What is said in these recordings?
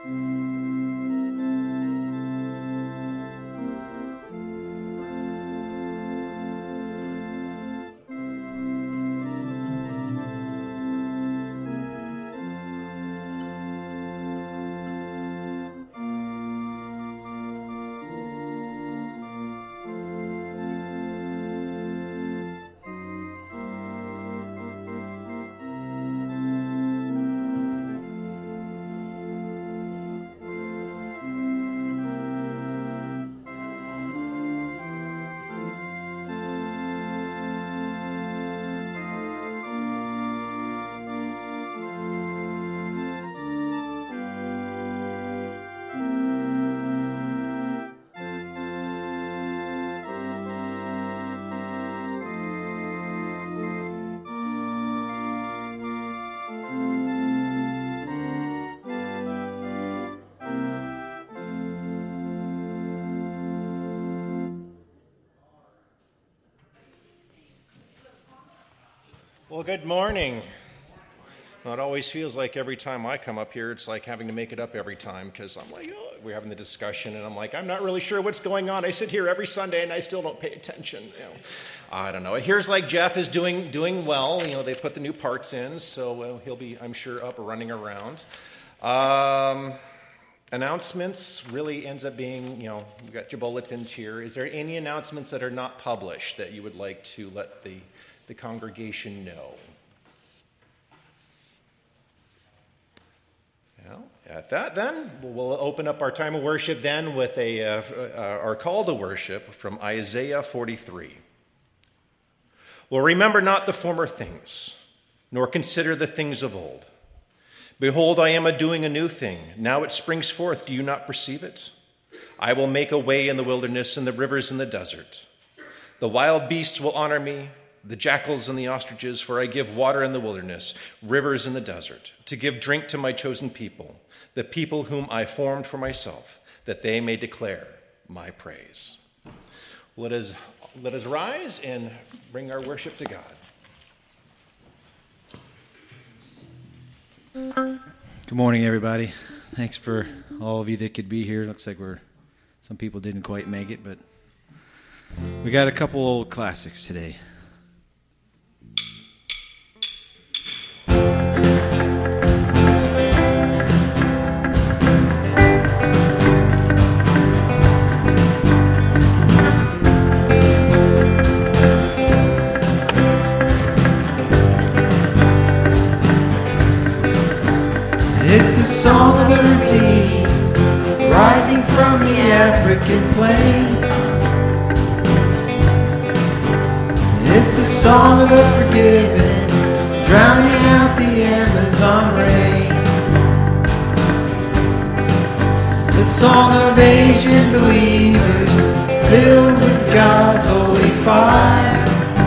Well, good morning. Well, it always feels like every time I come up here, it's like having to make it up every time because I'm like, oh, we're having the discussion, and I'm like, I'm not really sure what's going on. I sit here every Sunday, and I still don't pay attention. I don't know. It here's like Jeff is doing well. They put the new parts in, so he'll be, I'm sure, up running around. Announcements really ends up being, you've got your bulletins here. Is there any announcements that are not published that you would like to let the congregation know? Well, at that then, we'll open up our time of worship then with our call to worship from Isaiah 43. Well, remember not the former things, nor consider the things of old. Behold, I am doing a new thing. Now it springs forth. Do you not perceive it? I will make a way in the wilderness and the rivers in the desert. The wild beasts will honor me, the jackals and the ostriches, for I give water in the wilderness, rivers in the desert, to give drink to my chosen people, the people whom I formed for myself, that they may declare my praise. Let us rise and bring our worship to God. Good morning, everybody. Thanks for all of you that could be here. Looks like some people didn't quite make it, but we got a couple old classics today. It's the song of the redeemed, rising from the African plain. It's the song of the forgiven, drowning out the Amazon rain. The song of Asian believers, filled with God's holy fire.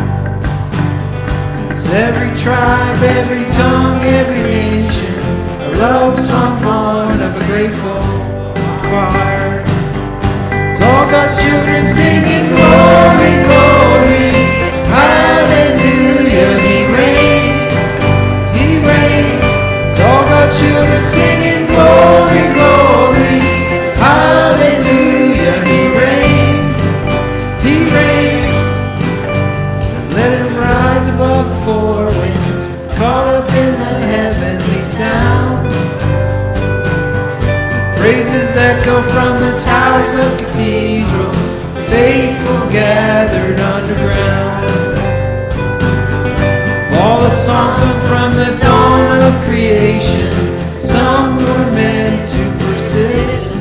It's every tribe, every tongue, every nation, a love song born of a grateful choir. It's all God's children singing glory, glory, hallelujah, He reigns, He reigns. It's all God's children singing glory, glory, hallelujah, He reigns, He reigns. Let Him rise above the four winds, caught up in the heavenly sound. Praises echo from the towers of cathedrals, faithful gathered underground. Of all the songs sung from the dawn of creation, some were meant to persist.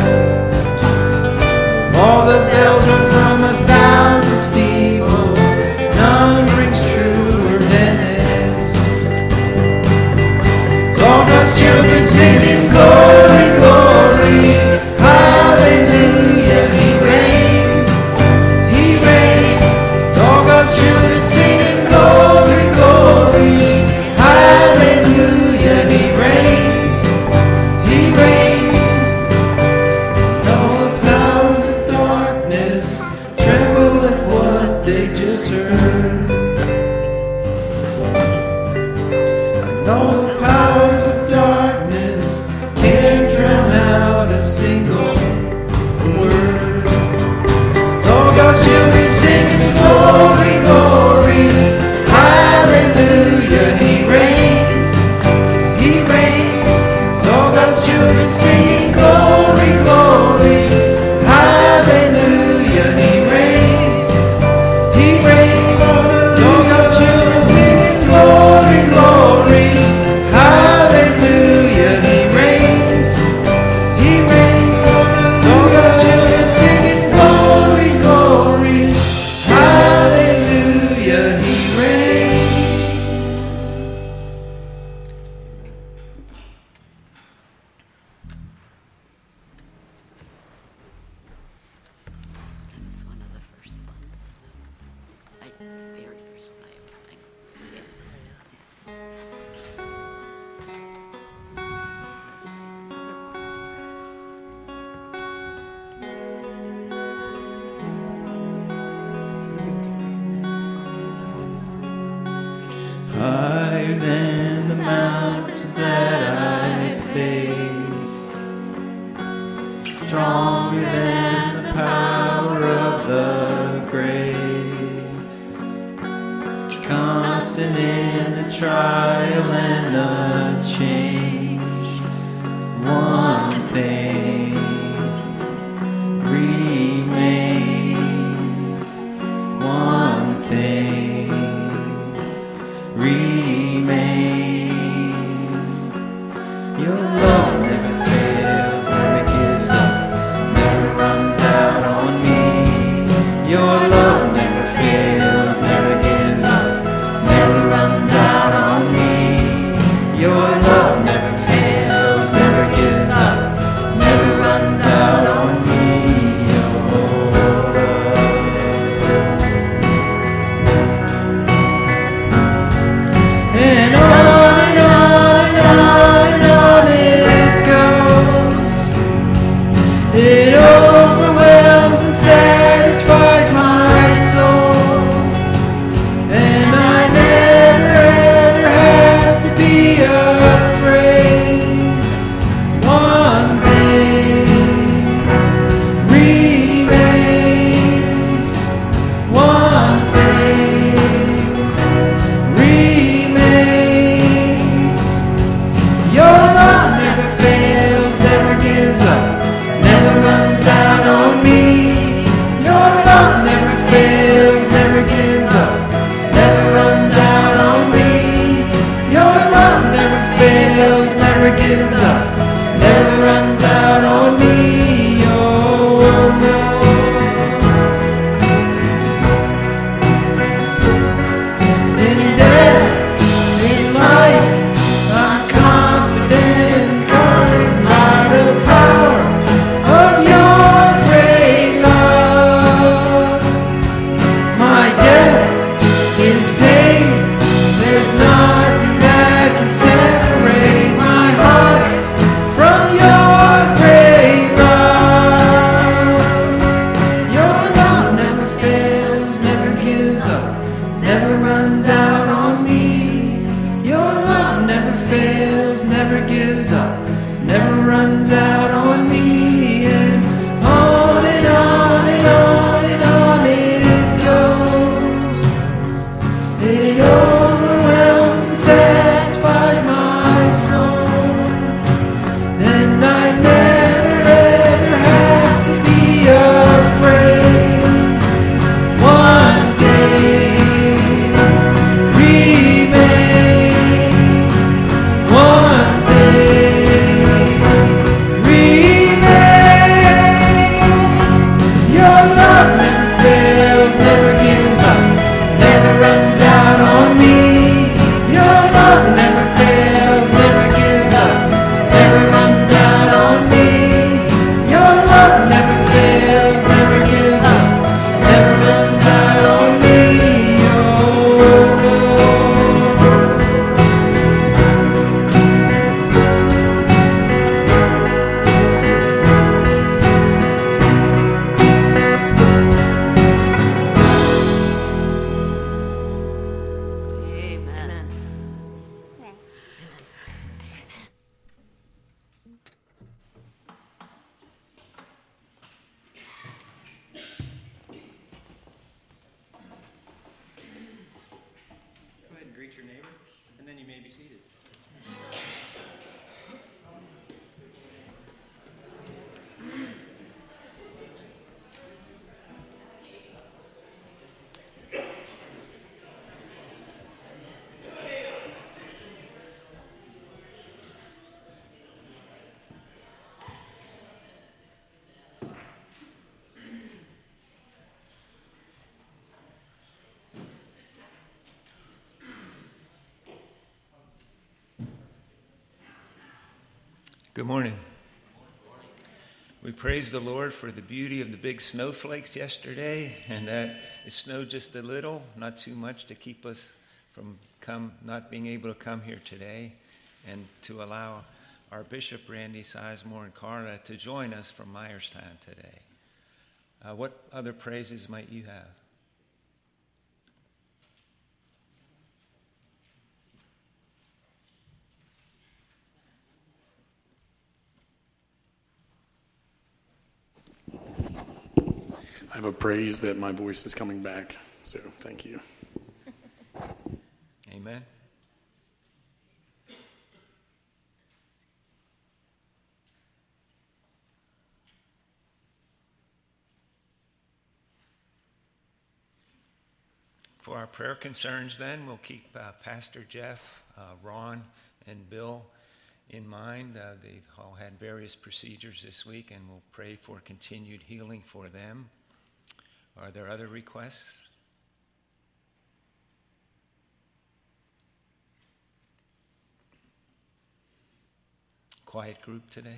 Of all the bells rung from 1,000 steeples, none rings truer than this. It's all God's children singing glory, glory, hallelujah, He reigns, He reigns. It's all God's children singing glory, glory, hallelujah, He reigns, He reigns. And all the powers of darkness tremble at what they just heard. And all the powers of darkness can't drown single word. It's all God's children singing glory, glory, hallelujah. He reigns, He reigns. It's all God's children singing glory, glory, hallelujah. He reigns, He reigns. It's all God's children singing glory, glory, hallelujah. He reigns, He reigns. It's all God's children singing glory, glory, hallelujah. He reigns. That was one of the first ones. Like the very first one I ever sang. Yeah. This is another Higher than the mountains that I face, stronger than the power of the grave, constant in the trial and the change. One thing remains, one thing remains. Your love never fails, never gives up, never runs out on me. Your love never fails, never gives up, never runs out on me. Your love never fails, never gives up, never runs out on me. And on and on and on and on it goes. It overwhelms and satisfies my soul. And I never ever have to be afraid. One thing remains. One thing remains. Your love never fails, never gives up, never runs out on me. Your love never fails, never gives up, never runs out on me. Your love never fails, never gives up, never runs out on me. Oh, no. In death, in life, I'm confident and covered by the power of your great love. My debt is paid. There's nothing that can separate my heart from your great love. Your love never fails, never gives up, never runs out on me. Your love never fails, never gives up, never runs out on me. And on and on and on and on it goes. It overwhelms and satisfies my soul. And I never ever have to be afraid. One thing remains. One thing remains. greet your neighbor, and then you may be seated. Good morning. We praise the Lord for the beauty of the big snowflakes yesterday, and that it snowed just a little, not too much, to keep us from not being able to come here today, and to allow our Bishop Randy Sizemore and Carla to join us from Myerstown today. What other praises might you have? I have a praise that my voice is coming back, so thank you. Amen. For our prayer concerns, then, we'll keep Pastor Jeff, Ron, and Bill in mind. They've all had various procedures this week, and we'll pray for continued healing for them. Are there other requests? Quiet group today?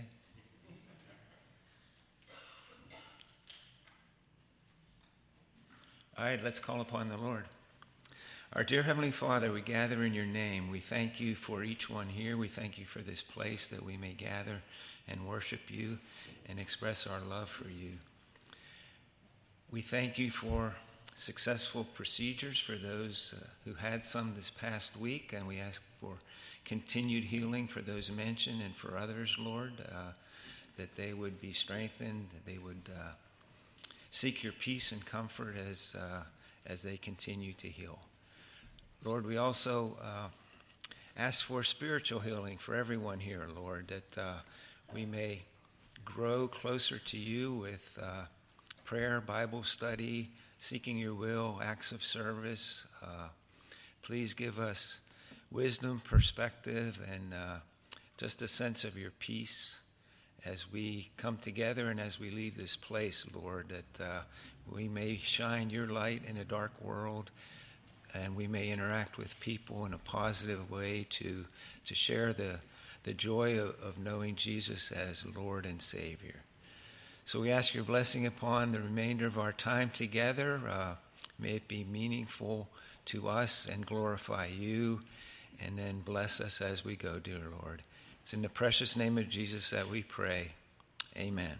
All right, let's call upon the Lord. Our dear Heavenly Father, we gather in your name. We thank you for each one here. We thank you for this place that we may gather and worship you and express our love for you. We thank you for successful procedures for those who had some this past week, and we ask for continued healing for those mentioned and for others, Lord, that they would be strengthened, that they would seek your peace and comfort as they continue to heal. Lord, we also ask for spiritual healing for everyone here, Lord, that we may grow closer to you with prayer, Bible study, seeking your will, acts of service. Please give us wisdom, perspective, and just a sense of your peace as we come together and as we leave this place, Lord, that we may shine your light in a dark world, and we may interact with people in a positive way to share the joy of knowing Jesus as Lord and Savior. So we ask your blessing upon the remainder of our time together. May it be meaningful to us and glorify you, and then bless us as we go, dear Lord. It's in the precious name of Jesus that we pray. Amen.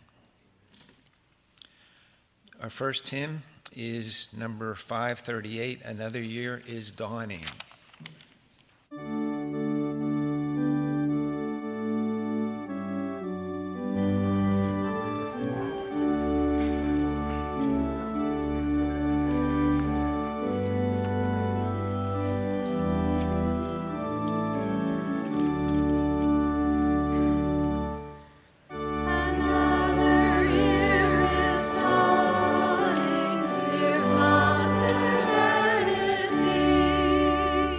Our first hymn is number 538, Another Year is Dawning. Dear Father, let it be.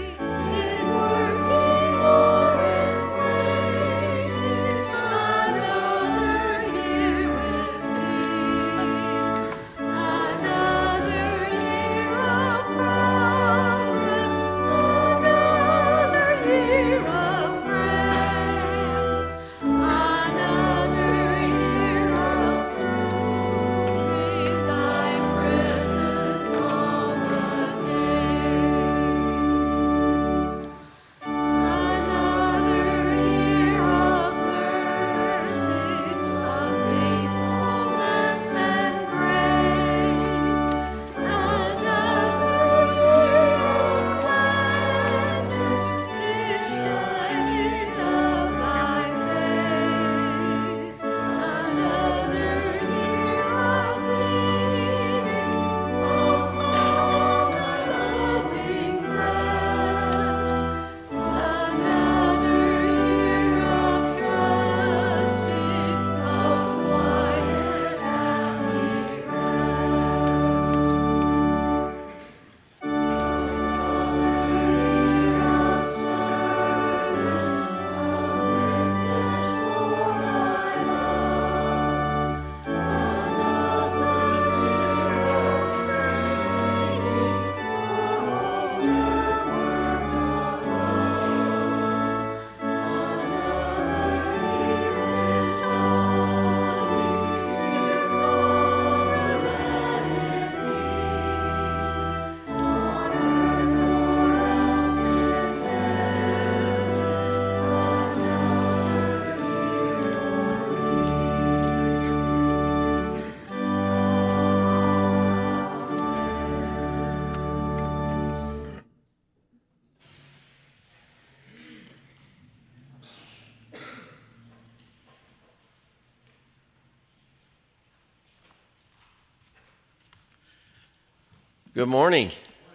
Good morning.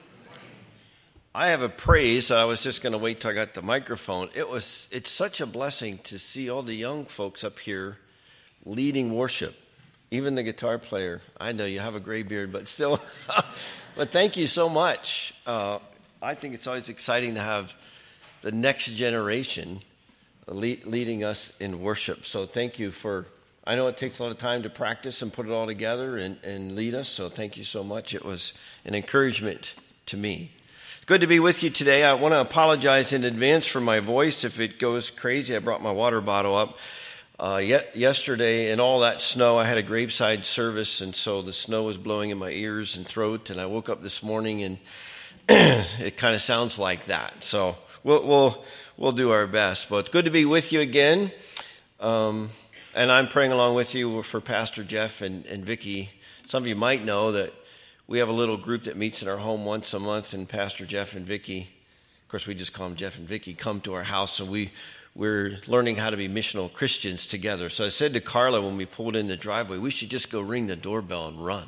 I have a praise. I was just going to wait till I got the microphone. It's such a blessing to see all the young folks up here leading worship. Even the guitar player. I know you have a gray beard, but still. But thank you so much. I think it's always exciting to have the next generation leading us in worship. So thank you for, I know it takes a lot of time to practice and put it all together and lead us. So thank you so much. It was an encouragement to me. Good to be with you today. I want to apologize in advance for my voice if it goes crazy. I brought my water bottle up. Yesterday, in all that snow, I had a graveside service, and so the snow was blowing in my ears and throat, and I woke up this morning, and it kind of sounds like that. So we'll do our best. But it's good to be with you again, and I'm praying along with you for Pastor Jeff and Vicki. Some of you might know that we have a little group that meets in our home once a month, and Pastor Jeff and Vicki, of course we just call them Jeff and Vicki, come to our house, and we're learning how to be missional Christians together. So I said to Carla when we pulled in the driveway, we should just go ring the doorbell and run.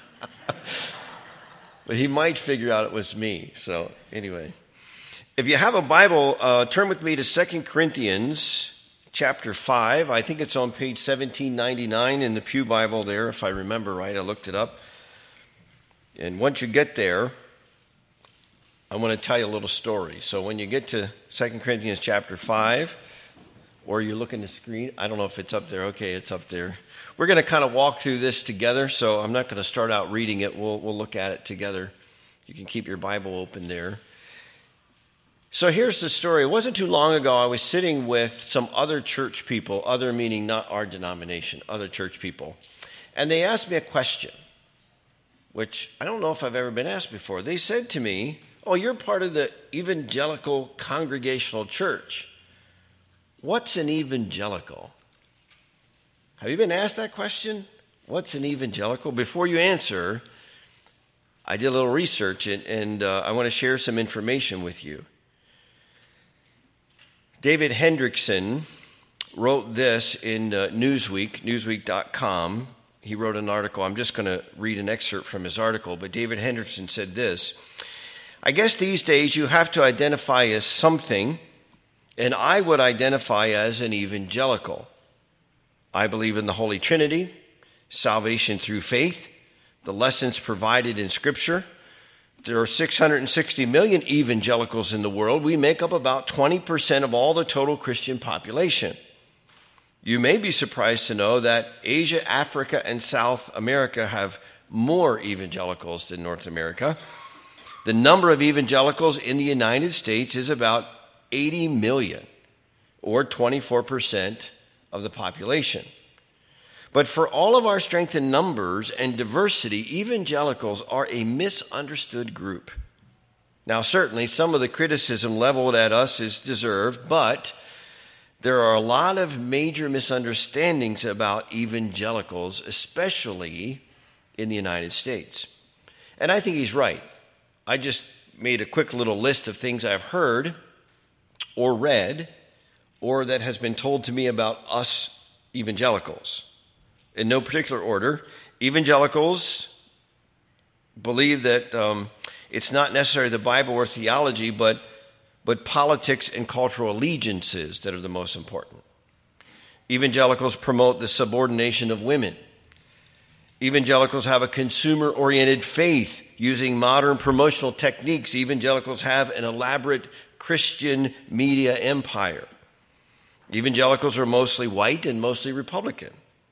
But he might figure out it was me. So anyway, if you have a Bible, turn with me to 2 Corinthians chapter 5. I think it's on page 1799 in the Pew Bible there, if I remember right. I looked it up. And once you get there, I want to tell you a little story. So when you get to 2 Corinthians chapter 5, or you look in the screen, I don't know if it's up there. Okay, it's up there. We're going to kind of walk through this together, so I'm not going to start out reading it. We'll look at it together. You can keep your Bible open there. So here's the story. It wasn't too long ago, I was sitting with some other church people, other meaning not our denomination, other church people. And they asked me a question, which I don't know if I've ever been asked before. They said to me, "Oh, you're part of the evangelical congregational church. What's an evangelical?" Have you been asked that question? What's an evangelical? Before you answer, I did a little research, and I want to share some information with you. David Hendrickson wrote this in Newsweek, newsweek.com. He wrote an article. I'm just going to read an excerpt from his article, but David Hendrickson said this: "I guess these days you have to identify as something, and I would identify as an evangelical. I believe in the Holy Trinity, salvation through faith, the lessons provided in Scripture. There are 660 million evangelicals in the world. We make up about 20% of all the total Christian population. You may be surprised to know that Asia, Africa, and South America have more evangelicals than North America. The number of evangelicals in the United States is about 80 million, or 24% of the population. But for all of our strength in numbers and diversity, evangelicals are a misunderstood group. Now, certainly, some of the criticism leveled at us is deserved, but there are a lot of major misunderstandings about evangelicals, especially in the United States. And I think he's right. I just made a quick little list of things I've heard or read or that has been told to me about us evangelicals. In no particular order, evangelicals believe that it's not necessarily the Bible or theology, but politics and cultural allegiances that are the most important. Evangelicals promote the subordination of women. Evangelicals have a consumer-oriented faith using modern promotional techniques. Evangelicals have an elaborate Christian media empire. Evangelicals are mostly white and mostly Republican.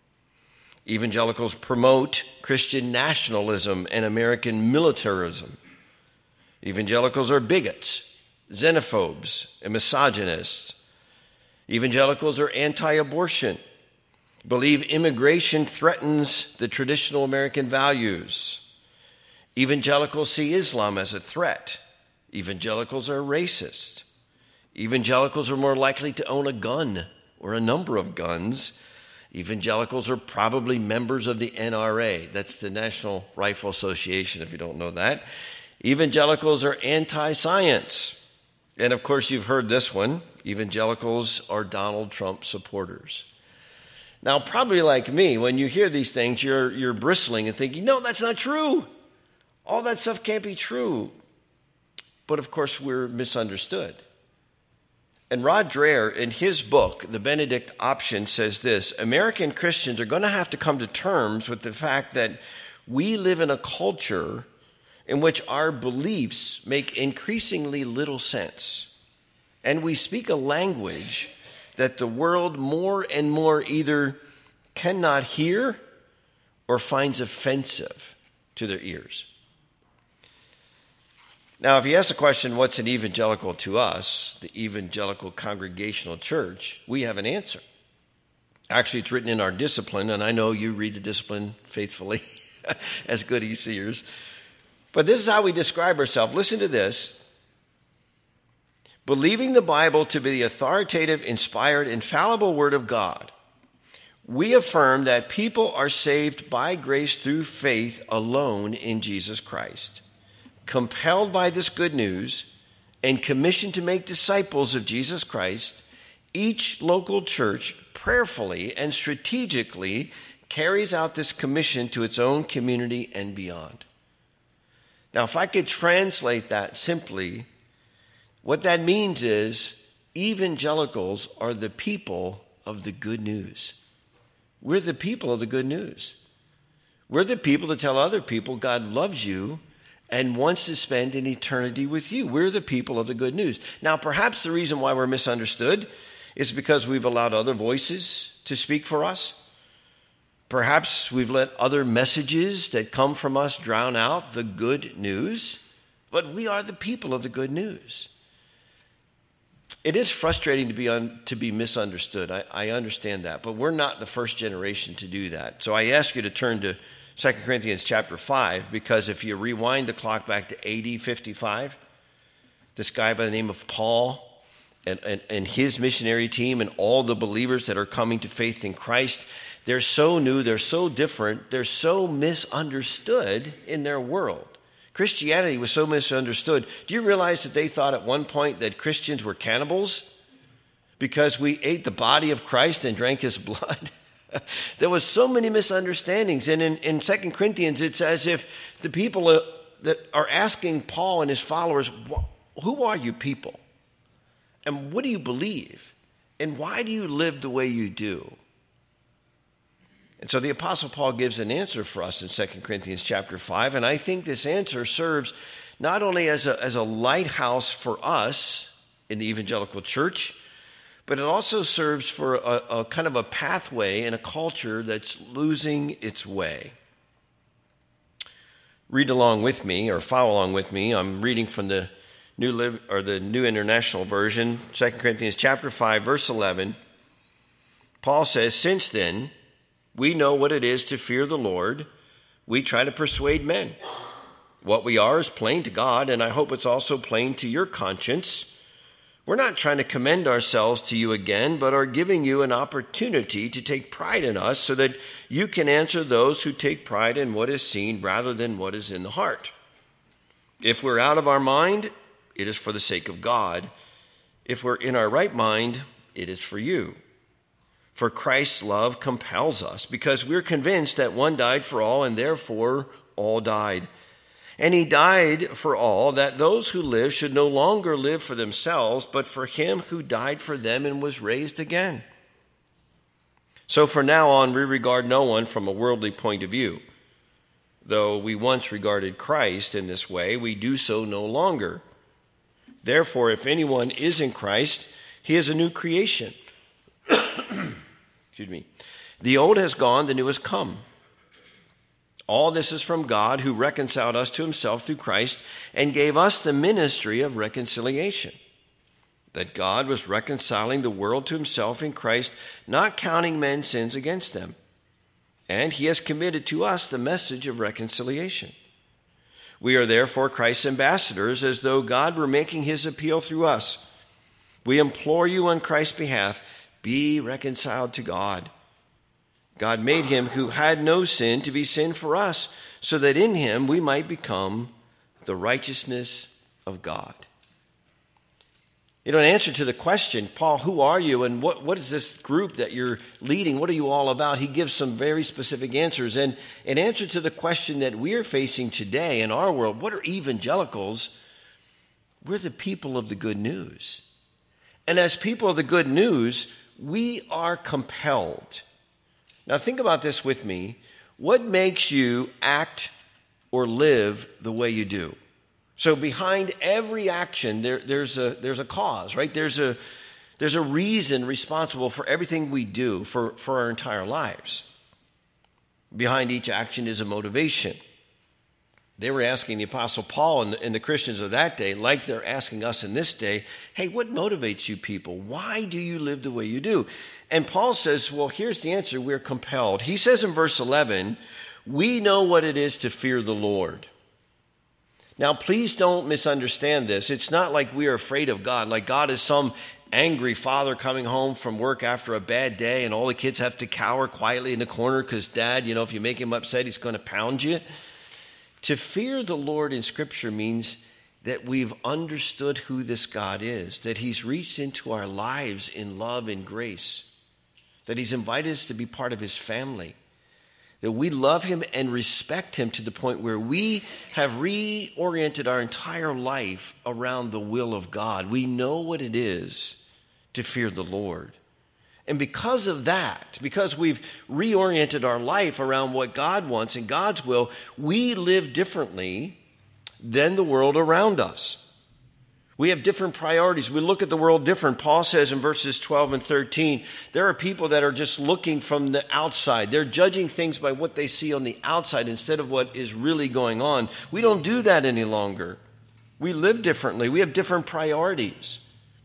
Evangelicals promote Christian nationalism and American militarism. Evangelicals are bigots, xenophobes, and misogynists. Evangelicals are anti-abortion, believe immigration threatens the traditional American values. Evangelicals see Islam as a threat. Evangelicals are racist. Evangelicals are more likely to own a gun or a number of guns. Evangelicals are probably members of the NRA. That's the National Rifle Association, if you don't know that. Evangelicals are anti-science. And of course, you've heard this one. Evangelicals are Donald Trump supporters. Now, probably like me, when you hear these things, you're bristling and thinking, no, that's not true. All that stuff can't be true. But of course, we're misunderstood. And Rod Dreher, in his book, The Benedict Option, says this: American Christians are going to have to come to terms with the fact that we live in a culture in which our beliefs make increasingly little sense. And we speak a language that the world more and more either cannot hear or finds offensive to their ears. Now, if you ask the question, what's an evangelical to us, the Evangelical Congregational Church, we have an answer. Actually, it's written in our discipline, and I know you read the discipline faithfully as good e-seers. But this is how we describe ourselves. Listen to this. Believing the Bible to be the authoritative, inspired, infallible Word of God, we affirm that people are saved by grace through faith alone in Jesus Christ. Compelled by this good news and commissioned to make disciples of Jesus Christ, each local church prayerfully and strategically carries out this commission to its own community and beyond. Now, if I could translate that simply, what that means is evangelicals are the people of the good news. We're the people of the good news. We're the people to tell other people God loves you and wants to spend an eternity with you. We're the people of the good news. Now, perhaps the reason why we're misunderstood is because we've allowed other voices to speak for us. Perhaps we've let other messages that come from us drown out the good news. But we are the people of the good news. It is frustrating to be misunderstood. I understand that. But we're not the first generation to do that. So I ask you to turn to 2 Corinthians chapter 5, because if you rewind the clock back to AD 55, this guy by the name of Paul and his missionary team and all the believers that are coming to faith in Christ, they're so new, they're so different, they're so misunderstood in their world. Christianity was so misunderstood. Do you realize that they thought at one point that Christians were cannibals because we ate the body of Christ and drank his blood? There was so many misunderstandings. And in 2 Corinthians, it's as if the people that are asking Paul and his followers, who are you people? And what do you believe? And why do you live the way you do? And so the Apostle Paul gives an answer for us in 2 Corinthians chapter 5. And I think this answer serves not only as a lighthouse for us in the evangelical church, but it also serves for a kind of a pathway in a culture that's losing its way. Read along with me, or follow along with me. I'm reading from the New International Version, 2 Corinthians chapter 5, verse 11. Paul says, "Since then, we know what it is to fear the Lord. We try to persuade men. What we are is plain to God, and I hope it's also plain to your conscience. We're not trying to commend ourselves to you again, but are giving you an opportunity to take pride in us so that you can answer those who take pride in what is seen rather than what is in the heart. If we're out of our mind, it is for the sake of God. If we're in our right mind, it is for you. For Christ's love compels us, because we're convinced that one died for all, and therefore all died. And he died for all, that those who live should no longer live for themselves, but for him who died for them and was raised again. So from now on, we regard no one from a worldly point of view. Though we once regarded Christ in this way, we do so no longer. Therefore, if anyone is in Christ, he is a new creation. Excuse me. The old has gone, the new has come. All this is from God, who reconciled us to himself through Christ and gave us the ministry of reconciliation. That God was reconciling the world to himself in Christ, not counting men's sins against them. And he has committed to us the message of reconciliation. We are therefore Christ's ambassadors, as though God were making his appeal through us. We implore you on Christ's behalf, be reconciled to God. God made him who had no sin to be sin for us, so that in him we might become the righteousness of God. In answer to the question, Paul, who are you and what is this group that you're leading? What are you all about? He gives some very specific answers. And in answer to the question that we're facing today in our world, what are evangelicals? We're the people of the good news. And as people of the good news, we are compelled. Now think about this with me. What makes you act or live the way you do? So behind every action, there's a cause, right? There's a reason responsible for everything we do for our entire lives. Behind each action is a motivation. They were asking the Apostle Paul and the Christians of that day, like they're asking us in this day, hey, what motivates you people? Why do you live the way you do? And Paul says, well, here's the answer. We're compelled. He says in verse 11, we know what it is to fear the Lord. Now, please don't misunderstand this. It's not like we are afraid of God, like God is some angry father coming home from work after a bad day and all the kids have to cower quietly in the corner because Dad, if you make him upset, he's going to pound you. To fear the Lord in Scripture means that we've understood who this God is, that he's reached into our lives in love and grace, that he's invited us to be part of his family, that we love him and respect him to the point where we have reoriented our entire life around the will of God. We know what it is to fear the Lord. And because of that, because we've reoriented our life around what God wants and God's will, we live differently than the world around us. We have different priorities. We look at the world different. Paul says in verses 12 and 13, there are people that are just looking from the outside. They're judging things by what they see on the outside instead of what is really going on. We don't do that any longer. We live differently. We have different priorities.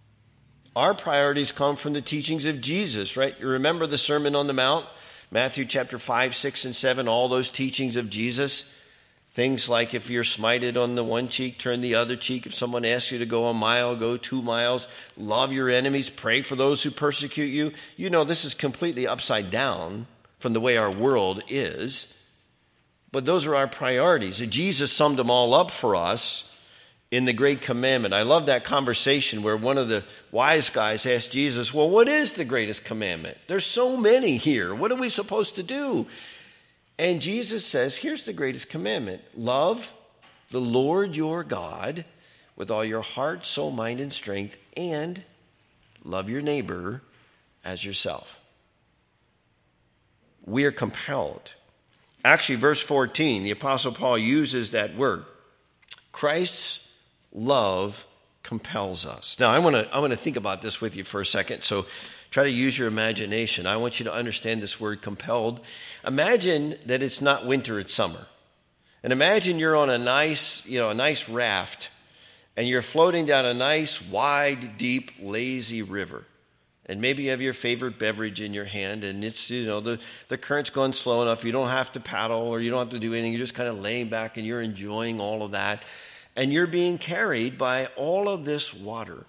Our priorities come from the teachings of Jesus, right? You remember the Sermon on the Mount, Matthew chapter 5, 6, and 7, all those teachings of Jesus. Things like if you're smited on the one cheek, turn the other cheek. If someone asks you to go a mile, go 2 miles. Love your enemies. Pray for those who persecute you. This is completely upside down from the way our world is. But those are our priorities. And Jesus summed them all up for us in the Great Commandment. I love that conversation where one of the wise guys asked Jesus, well, what is the greatest commandment? There's so many here. What are we supposed to do? And Jesus says, here's the greatest commandment. Love the Lord your God with all your heart, soul, mind, and strength, and love your neighbor as yourself. We are compelled. Actually, verse 14, the Apostle Paul uses that word. Christ's love compels us. Now, I want to think about this with you for a second, so try to use your imagination. I want you to understand this word compelled. Imagine that it's not winter, it's summer. And imagine you're on a nice raft, and you're floating down a nice, wide, deep, lazy river. And maybe you have your favorite beverage in your hand, and it's, the current's going slow enough. You don't have to paddle or you don't have to do anything. You're just kind of laying back and you're enjoying all of that. And you're being carried by all of this water.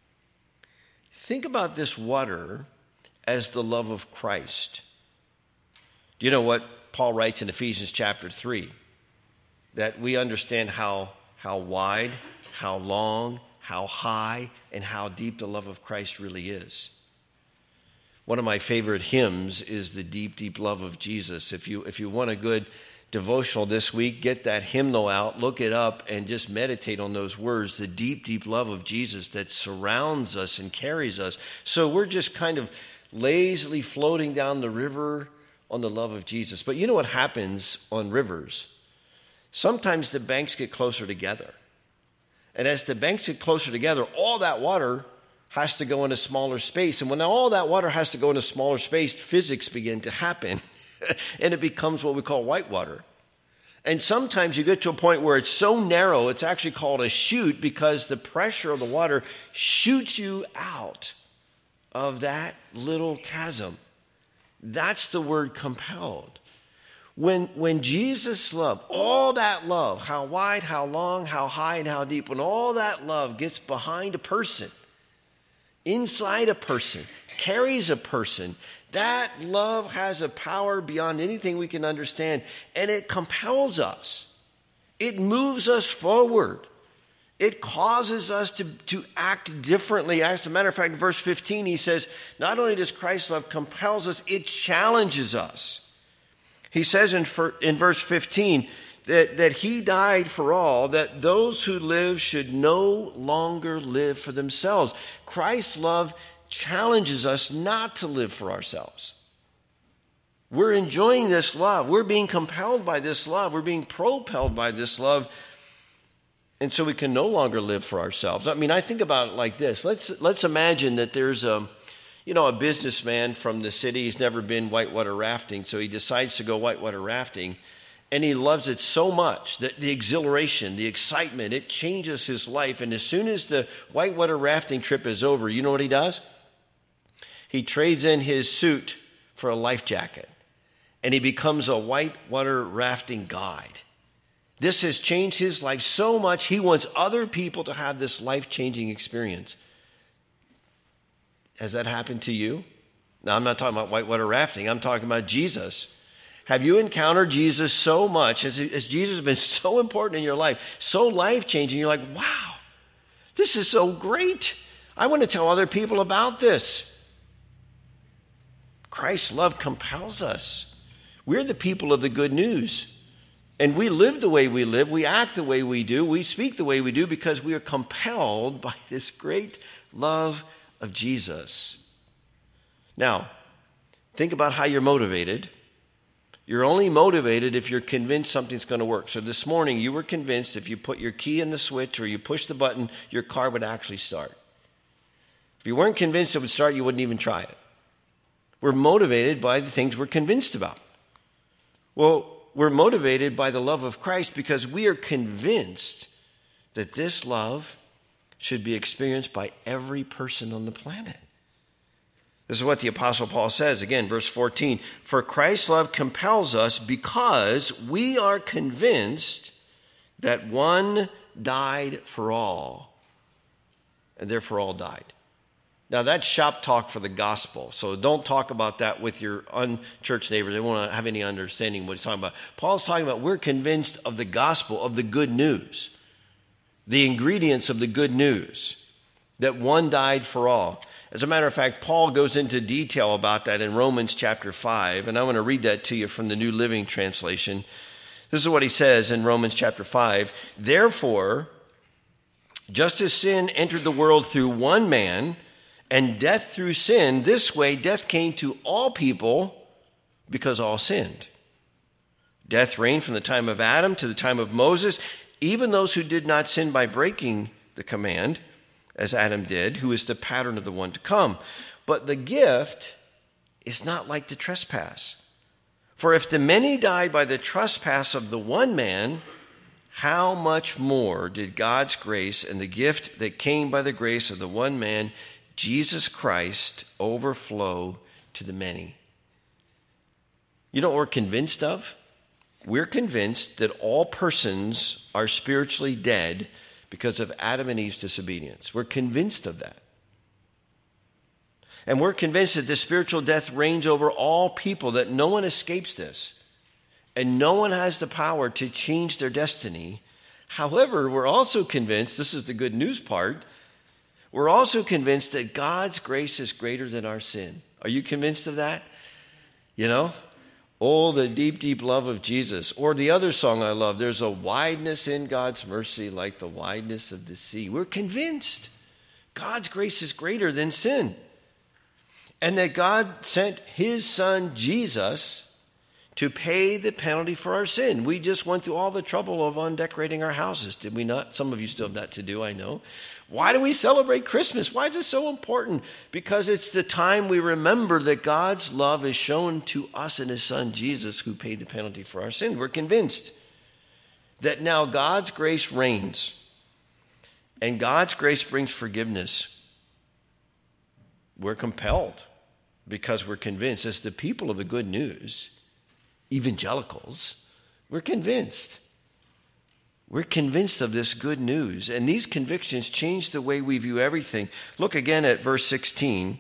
Think about this water as the love of Christ. Do you know what Paul writes in Ephesians chapter 3? That we understand how wide, how long, how high, and how deep the love of Christ really is. One of my favorite hymns is the Deep, Deep Love of Jesus. If you want a good devotional this week, get that hymnal out, look it up, and just meditate on those words, the deep, deep love of Jesus that surrounds us and carries us. So we're just kind of lazily floating down the river on the love of Jesus. But you know what happens on rivers? Sometimes the banks get closer together. And as the banks get closer together, all that water has to go in a smaller space. And when all that water has to go in a smaller space, physics begin to happen. And it becomes what we call whitewater. And sometimes you get to a point where it's so narrow, it's actually called a chute because the pressure of the water shoots you out of that little chasm. That's the word compelled. When Jesus' love, all that love, how wide, how long, how high, and how deep, when all that love gets behind a person, inside a person, carries a person, that love has a power beyond anything we can understand, and it compels us. It moves us forward. It causes us to act differently. As a matter of fact, in verse 15, he says, not only does Christ's love compels us, it challenges us. He says in verse 15 that he died for all, that those who live should no longer live for themselves. Christ's love challenges us not to live for ourselves. We're enjoying this love. We're being compelled by this love. We're being propelled by this love. And so we can no longer live for ourselves. I mean, I think about it like this. Let's imagine that there's a businessman from the city. He's never been whitewater rafting, so he decides to go whitewater rafting. And he loves it so much that the exhilaration, the excitement, it changes his life. And as soon as the whitewater rafting trip is over, you know what he does? He trades in his suit for a life jacket. And he becomes a whitewater rafting guide. This has changed his life so much, he wants other people to have this life-changing experience. Has that happened to you? Now, I'm not talking about whitewater rafting. I'm talking about Jesus. Have you encountered Jesus so much? Has Jesus been so important in your life, so life-changing? You're like, wow, this is so great. I want to tell other people about this. Christ's love compels us. We're the people of the good news. And we live the way we live. We act the way we do. We speak the way we do because we are compelled by this great love of Jesus. Now, think about how you're motivated. You're only motivated if you're convinced something's going to work. So this morning, you were convinced if you put your key in the switch or you push the button, your car would actually start. If you weren't convinced it would start, you wouldn't even try it. We're motivated by the things we're convinced about. Well, we're motivated by the love of Christ because we are convinced that this love should be experienced by every person on the planet. This is what the Apostle Paul says, again, verse 14. For Christ's love compels us because we are convinced that one died for all, and therefore all died. Now, that's shop talk for the gospel, so don't talk about that with your unchurched neighbors. They won't have any understanding of what he's talking about. Paul's talking about we're convinced of the gospel, of the good news, the ingredients of the good news, that one died for all. As a matter of fact, Paul goes into detail about that in Romans chapter 5, and I want to read that to you from the New Living Translation. This is what he says in Romans chapter 5. Therefore, just as sin entered the world through one man, and death through sin, this way death came to all people because all sinned. Death reigned from the time of Adam to the time of Moses, even those who did not sin by breaking the command, as Adam did, who is the pattern of the one to come. But the gift is not like the trespass. For if the many died by the trespass of the one man, how much more did God's grace and the gift that came by the grace of the one man, Jesus Christ, overflow to the many? You know what we're convinced of? We're convinced that all persons are spiritually dead because of Adam and Eve's disobedience. We're convinced of that. And we're convinced that this spiritual death reigns over all people, that no one escapes this. And no one has the power to change their destiny. However, we're also convinced, this is the good news part, we're also convinced that God's grace is greater than our sin. Are you convinced of that? You know? Oh, the deep, deep love of Jesus. Or the other song I love, there's a wideness in God's mercy like the wideness of the sea. We're convinced God's grace is greater than sin. And that God sent his son Jesus to pay the penalty for our sin. We just went through all the trouble of undecorating our houses, did we not? Some of you still have that to do, I know. Why do we celebrate Christmas? Why is it so important? Because it's the time we remember that God's love is shown to us in his son Jesus, who paid the penalty for our sin. We're convinced that now God's grace reigns, and God's grace brings forgiveness. We're compelled because we're convinced, as the people of the good news, evangelicals, we're convinced. We're convinced of this good news, and these convictions change the way we view everything. Look again at verse 16.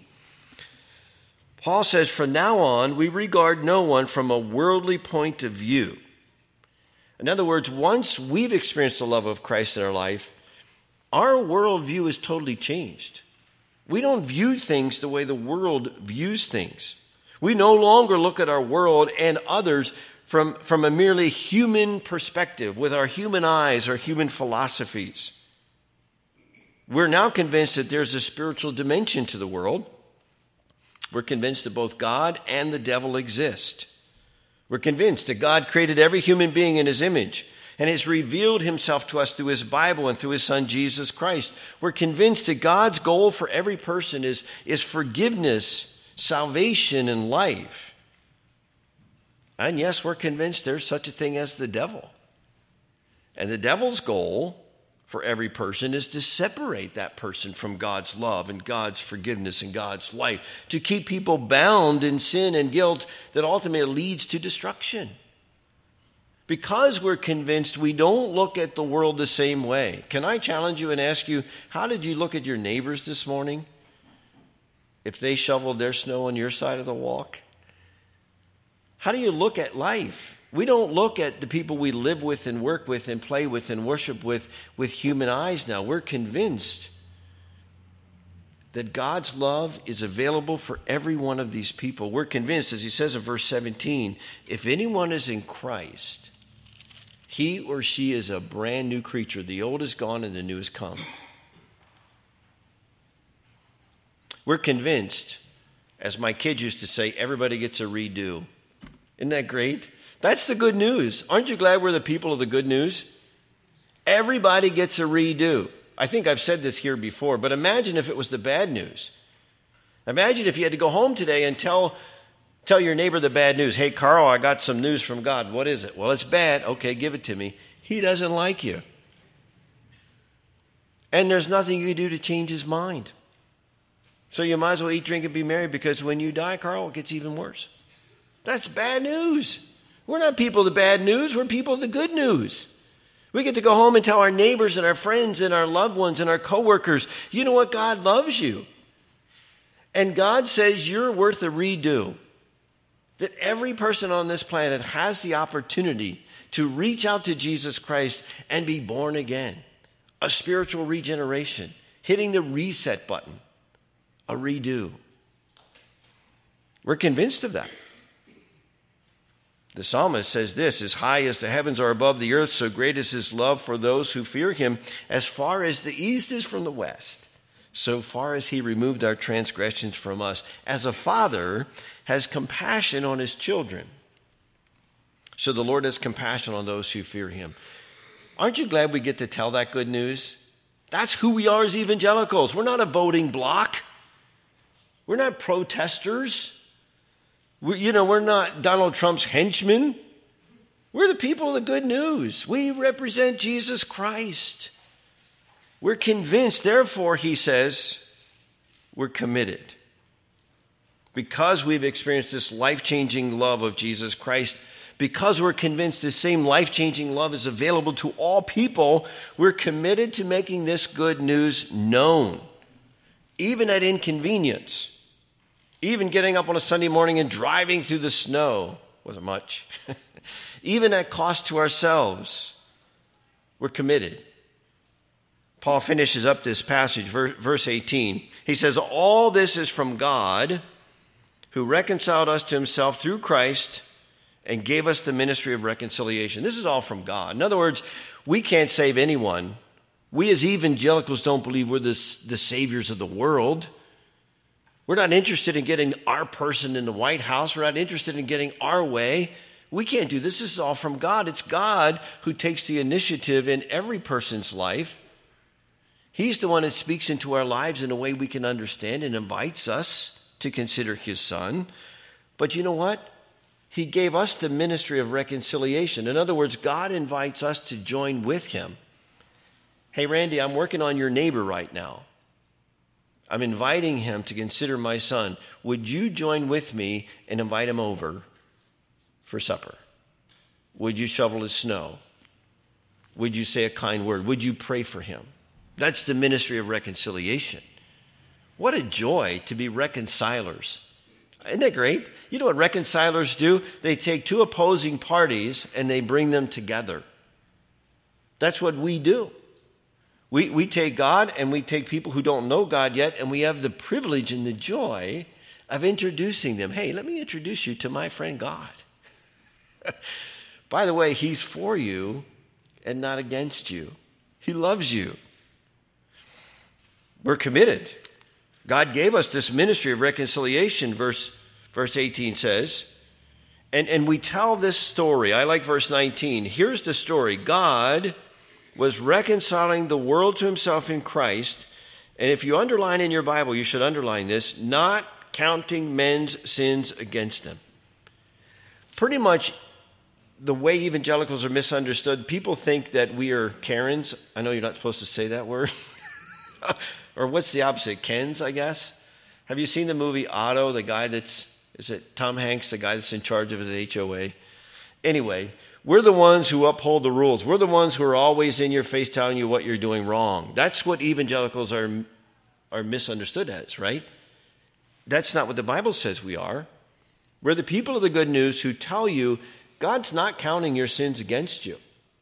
Paul says, from now on, we regard no one from a worldly point of view. In other words, once we've experienced the love of Christ in our life, Our worldview is totally changed. We don't view things the way the world views things. We no longer look at our world and others from a merely human perspective, with our human eyes, our human philosophies. We're now convinced that there's a spiritual dimension to the world. We're convinced that both God and the devil exist. We're convinced that God created every human being in his image and has revealed himself to us through his Bible and through his Son, Jesus Christ. We're convinced that God's goal for every person is forgiveness, salvation, and life. And yes, we're convinced there's such a thing as the devil. And the devil's goal for every person is to separate that person from God's love and God's forgiveness and God's life, to keep people bound in sin and guilt that ultimately leads to destruction. Because we're convinced, we don't look at the world the same way. Can I challenge you and ask you, how did you look at your neighbors this morning if they shoveled their snow on your side of the walk? How do you look at life? We don't look at the people we live with and work with and play with and worship with human eyes now. We're convinced that God's love is available for every one of these people. We're convinced, as he says in verse 17, if anyone is in Christ, he or she is a brand new creature. The old is gone and the new has come. We're convinced, as my kids used to say, everybody gets a redo. Isn't that great? That's the good news. Aren't you glad we're the people of the good news? Everybody gets a redo. I think I've said this here before, but imagine if it was the bad news. Imagine if you had to go home today and tell your neighbor the bad news. Hey, Carl, I got some news from God. What is it? Well, it's bad. Okay, give it to me. He doesn't like you. And there's nothing you can do to change his mind. So you might as well eat, drink, and be merry, because when you die, Carl, it gets even worse. That's bad news. We're not people of the bad news. We're people of the good news. We get to go home and tell our neighbors and our friends and our loved ones and our coworkers, you know what? God loves you. And God says you're worth a redo. That every person on this planet has the opportunity to reach out to Jesus Christ and be born again. A spiritual regeneration. Hitting the reset button. A redo. We're convinced of that. The psalmist says this, as high as the heavens are above the earth, so great is his love for those who fear him. As far as the east is from the west, so far as he removed our transgressions from us. As a father has compassion on his children, so the Lord has compassion on those who fear him. Aren't you glad we get to tell that good news? That's who we are as evangelicals. We're not a voting bloc. We're not protesters. We're not Donald Trump's henchmen. We're the people of the good news. We represent Jesus Christ. We're convinced, therefore, he says, we're committed. Because we've experienced this life-changing love of Jesus Christ, because we're convinced this same life-changing love is available to all people, we're committed to making this good news known, even at inconvenience. Even getting up on a Sunday morning and driving through the snow wasn't much. Even at cost to ourselves, we're committed. Paul finishes up this passage, verse 18. He says, all this is from God, who reconciled us to himself through Christ and gave us the ministry of reconciliation. This is all from God. In other words, we can't save anyone. We as evangelicals don't believe we're the saviors of the world. We're not interested in getting our person in the White House. We're not interested in getting our way. We can't do this. This is all from God. It's God who takes the initiative in every person's life. He's the one that speaks into our lives in a way we can understand and invites us to consider his Son. But you know what? He gave us the ministry of reconciliation. In other words, God invites us to join with him. Hey, Randy, I'm working on your neighbor right now. I'm inviting him to consider my son. Would you join with me and invite him over for supper? Would you shovel his snow? Would you say a kind word? Would you pray for him? That's the ministry of reconciliation. What a joy to be reconcilers. Isn't that great? You know what reconcilers do? They take two opposing parties and they bring them together. That's what we do. We take God and we take people who don't know God yet, and we have the privilege and the joy of introducing them. Hey, let me introduce you to my friend God. By the way, he's for you and not against you. He loves you. We're committed. God gave us this ministry of reconciliation, verse 18 says. And we tell this story. I like verse 19. Here's the story. God was reconciling the world to himself in Christ. And if you underline in your Bible, you should underline this, not counting men's sins against them. Pretty much the way evangelicals are misunderstood, people think that we are Karens. I know you're not supposed to say that word. Or what's the opposite? Kens, I guess. Have you seen the movie Otto, the guy is it Tom Hanks, the guy that's in charge of his HOA? Anyway, we're the ones who uphold the rules. We're the ones who are always in your face telling you what you're doing wrong. That's what evangelicals are misunderstood as, right? That's not what the Bible says we are. We're the people of the good news who tell you God's not counting your sins against you.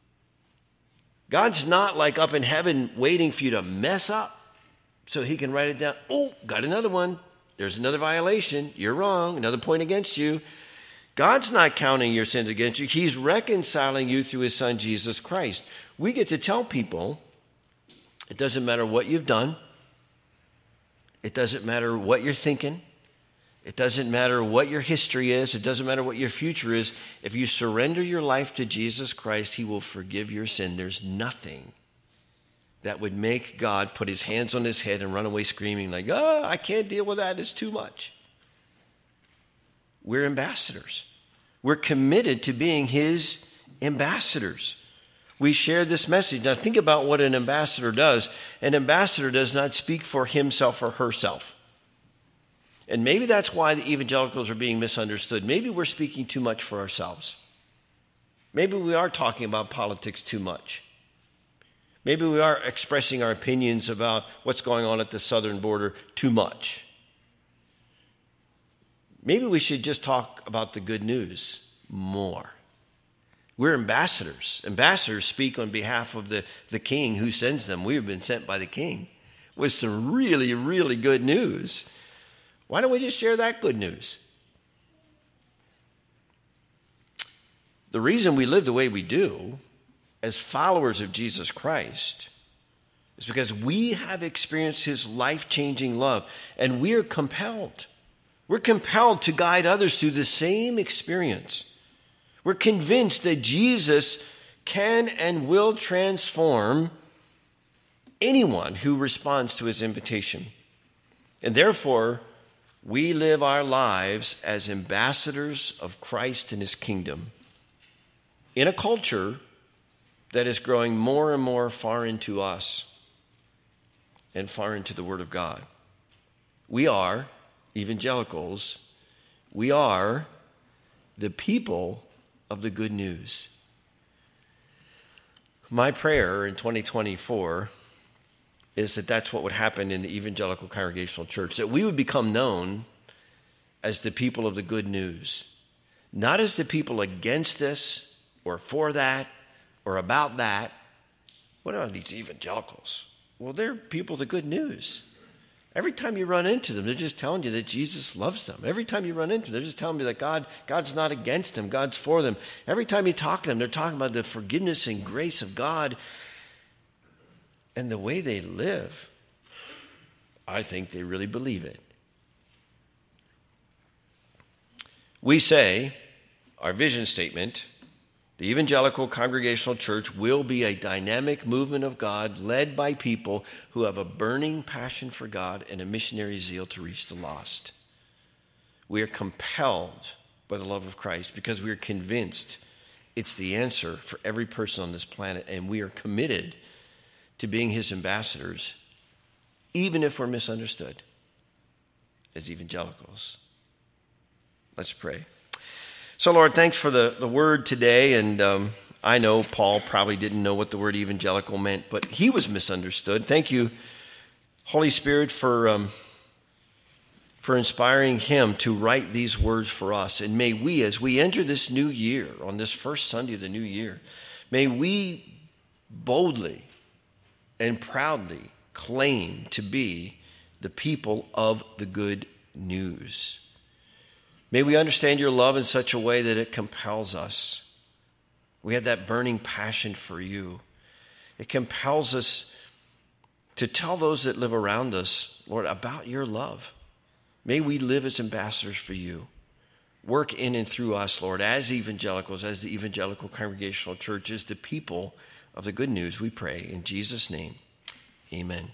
God's not like up in heaven waiting for you to mess up so he can write it down. Oh, got another one. There's another violation. You're wrong. Another point against you. God's not counting your sins against you. He's reconciling you through his son, Jesus Christ. We get to tell people it doesn't matter what you've done. It doesn't matter what you're thinking. It doesn't matter what your history is. It doesn't matter what your future is. If you surrender your life to Jesus Christ, he will forgive your sin. There's nothing that would make God put his hands on his head and run away screaming like, I can't deal with that. It's too much. We're ambassadors. We're committed to being his ambassadors. We share this message. Now think about what an ambassador does. An ambassador does not speak for himself or herself. And maybe that's why the evangelicals are being misunderstood. Maybe we're speaking too much for ourselves. Maybe we are talking about politics too much. Maybe we are expressing our opinions about what's going on at the southern border too much. Maybe we should just talk about the good news more. We're ambassadors. Ambassadors speak on behalf of the king who sends them. We have been sent by the king with some really, really good news. Why don't we just share that good news? The reason we live the way we do as followers of Jesus Christ is because we have experienced his life-changing love, and we are compelled. We're compelled to guide others through the same experience. We're convinced that Jesus can and will transform anyone who responds to his invitation. And therefore, we live our lives as ambassadors of Christ and his kingdom in a culture that is growing more and more far into us and far into the Word of God. We are evangelicals. We are the people of the good news. My prayer in 2024 is that that's what would happen in the evangelical congregational church, that we would become known as the people of the good news, not as the people against this or for that or about that. What are these evangelicals? Well, they're people of the good news. Every time you run into them, they're just telling you that Jesus loves them. Every time you run into them, they're just telling you that God's not against them, God's for them. Every time you talk to them, they're talking about the forgiveness and grace of God. And the way they live, I think they really believe it. We say, our vision statement, the evangelical congregational church will be a dynamic movement of God led by people who have a burning passion for God and a missionary zeal to reach the lost. We are compelled by the love of Christ because we are convinced it's the answer for every person on this planet, and we are committed to being his ambassadors, even if we're misunderstood as evangelicals. Let's pray. So, Lord, thanks for the word today. And I know Paul probably didn't know what the word evangelical meant, but he was misunderstood. Thank you, Holy Spirit, for inspiring him to write these words for us. And may we, as we enter this new year, on this first Sunday of the new year, may we boldly and proudly claim to be the people of the good news. May we understand your love in such a way that it compels us. We have that burning passion for you. It compels us to tell those that live around us, Lord, about your love. May we live as ambassadors for you. Work in and through us, Lord, as evangelicals, as the Evangelical Congregational Church, as the people of the good news, we pray. In Jesus' name, amen.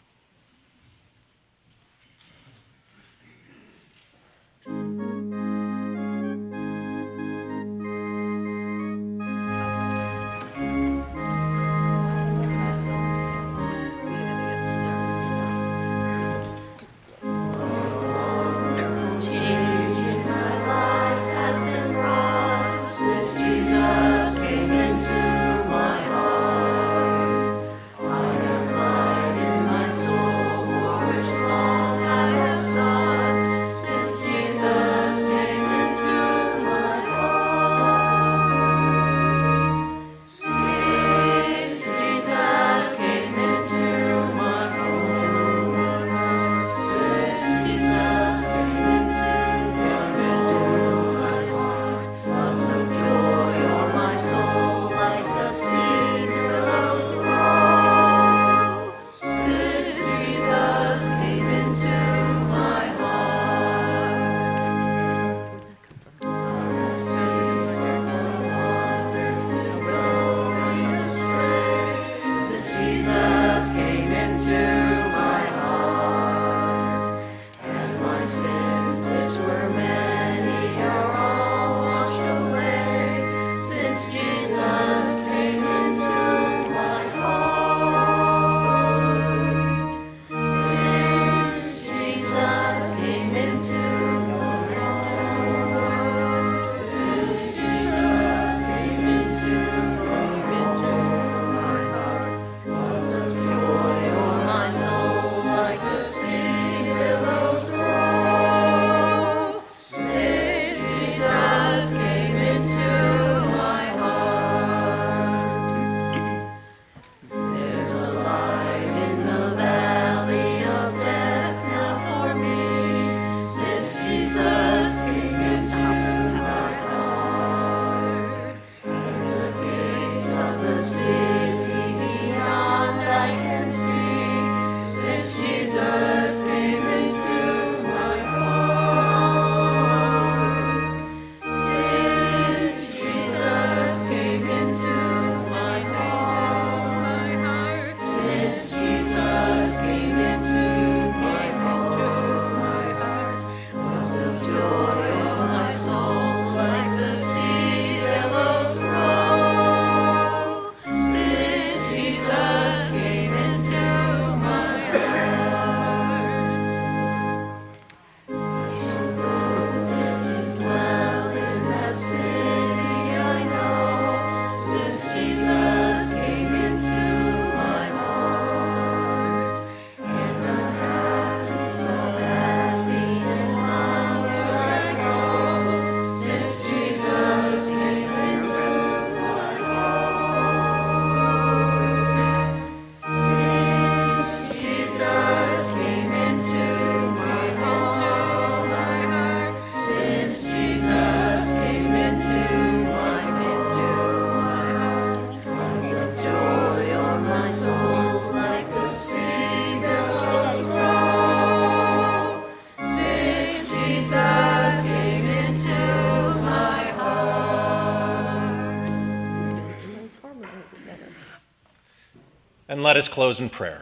And let us close in prayer.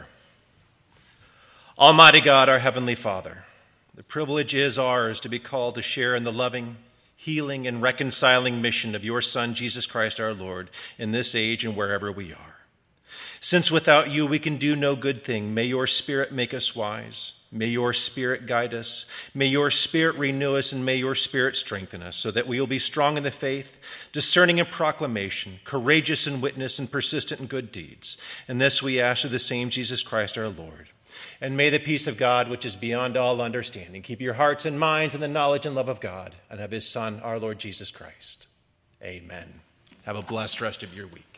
Almighty God, our Heavenly Father, the privilege is ours to be called to share in the loving, healing, and reconciling mission of your Son, Jesus Christ our Lord, in this age and wherever we are. Since without you we can do no good thing, may your Spirit make us wise. May your Spirit guide us. May your Spirit renew us, and may your Spirit strengthen us, so that we will be strong in the faith, discerning in proclamation, courageous in witness, and persistent in good deeds. And this we ask of the same Jesus Christ our Lord. And may the peace of God, which is beyond all understanding, keep your hearts and minds in the knowledge and love of God and of his Son, our Lord Jesus Christ. Amen. Have a blessed rest of your week.